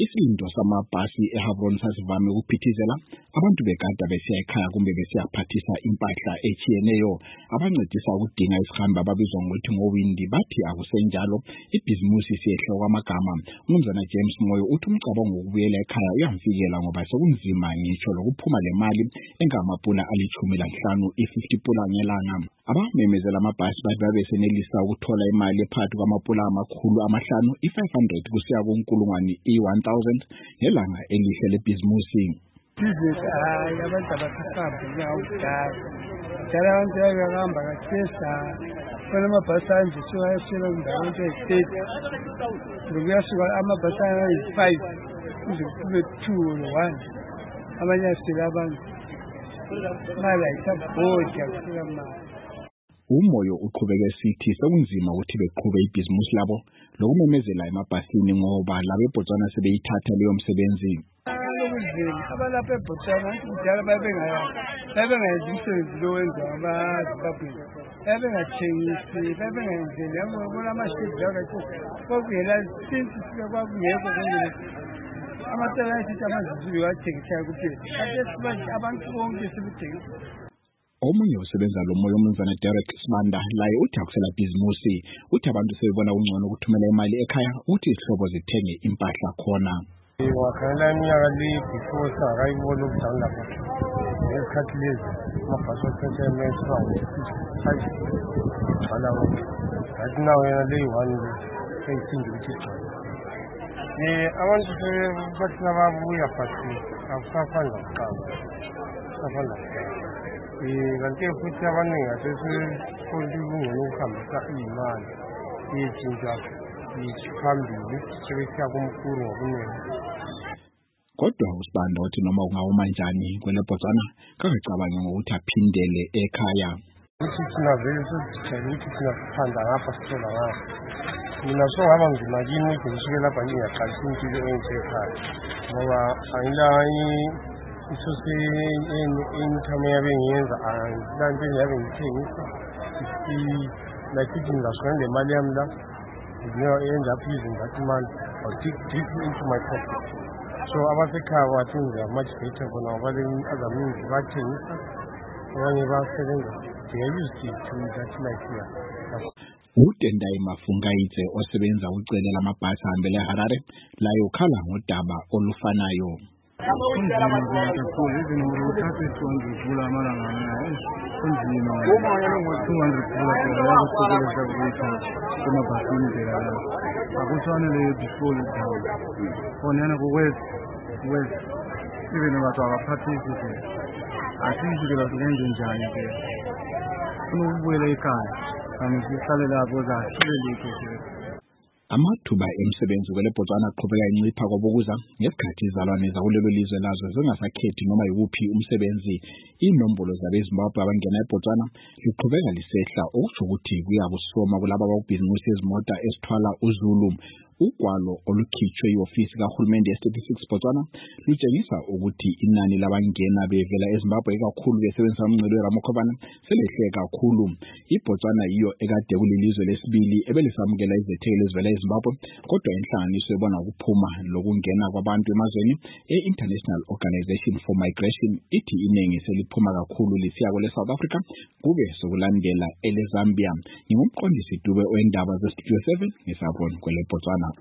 Isilindo samabhasi eHavron sasivame ukuphithizela abantu bekade besiya ekhaya kumbe besiyaphathisa impahla echiyeneyo abancedisa ukudinga isihambi ababizwa ngokuthi ngowindi bathi akusenjalo ibhizimusi siyehla kwamagama. Umnumzana James Moyo uthi umcabango wokubuyela ekhaya uyamfikela ngoba sekunzima ngitsho lokuphuma lemali engamapula ali-15 i-50 pula ngelanga. Abamemezela amabhasi babe senelisa ukuthola imali ephakathi kwamapula amakhulu amahlanu i-500 kusiya ku-1,000 i-1,000 ngelanga elihle lebhizimusi. Abantu abasahamba ngawudala abantu bayahamba kathesa khona amabhasi anje siyashela kundawo endaweni kuyasuka amabhasi ayi-5 kuze kube 2 or 1 abanye asela abantu mali ayisabhodi akusela mali. Umoyo uqhubeke sithi sekunzima ukuthi beqhube ibhizimusi labo lokumemezela emabhasini ngoba labo eBotswana sebeyithatha leyo msebenzi. Abalapha eBotswana kudala babengayenzi umsebenzi lo wenza abaZimbabwe babengathengisi babengenzeli yabona amashidi akathi kokuyela since sike kwakungekho amatela esithi amaZulu athengisayo kuphela kade abantu bonke sebethengisa. Omunye usebenza lo moyo umnumzana Derek Sibanda laye uthi akusela bhizimusi uthi abantu sebebona ungcono ukuthumela imali ekhaya uthi izihlobo zithenge impahla khona. Wakhala iminyaka le before sakayibona ukudala lapha ngesikhathi lezi amabhasi othatha emetro gcwala ngathi nawo yena le one eyithindi ukuthi igcwale. Abantu bathi nababuya bhasi akusafani nakuqala kanti futhi abaningi asesikhona ukungena ukuhambisa iy'mali iy'tshintsha phambili sebesiya kumkhulu ngobuningi. Kodwa uSibanda uthi noma kungawuma njani kwele Botswana kangacabangi ngokuthi aphindele ekhaya. Ukuthi thina vele sesijayele ukuthi thina sithanda ngapha sithola ngapha. Mina songaba nzima kimi ukuthi ngisuke lapha ngingaqalisa impilo enhle ekhaya ngoba angilayi income yabe ngiyenza lanto engiyabe ngithengisa like ithi ngingasuka le mali yami la end up using that money or deep into my pocket. So abasekhaya bathi they are much better khona ngoba other means bathengisa abanye basebenza they are used to that life here. Utendai Mafungaitse osebenza ucelela amabhasi ahambele eHarare laye ukhala ngodaba olufanayo. Kunzima kakhulu izinto uthathe 200 pula amalanga kunzima 200 pula kusekeleza ukuthi kumabhasini phela akufanele before the town onena ku west even abantu abaphathisi ke asizwe ke basenze njani ke ukubuyela ekhaya kami sihlale lapho zahleleke ke. Amathuba emsebenzi kwele Botswana aqhubeka incipha kobukuza ngesikhathi izalwane zakulelo lizwe lazo zingasakhethi noma yikuphi umsebenzi. Inombolo zabeZimbabwe abangena eBotswana liqhubeka lisehla okusho ukuthi kuyabusoma kulabo abakubhizimusi ezimota esithwala uZulu. Ugwalo olukhitshwe i-ofisi kahulumende ye-Statistics Botswana lutshengisa ukuthi inani labangena bevela eZimbabwe kakhulu besebenzisa umngcele weRamakhovana selehle kakhulu. iBotswana yiyo ekade kulilizwe lesibili ebelisamukela izethekeli ezivela eZimbabwe kodwa inhlanganiso ebona ukuphuma lokungena kwabantu emazweni e-International Organization for Migration ithi iningi seliphuma kakhulu lisiya kwele South Africa kube sokulandela ele Zambia. Ngingumqondisi Dube wendaba zeStudio 7 ngeSabon kwele Botswana.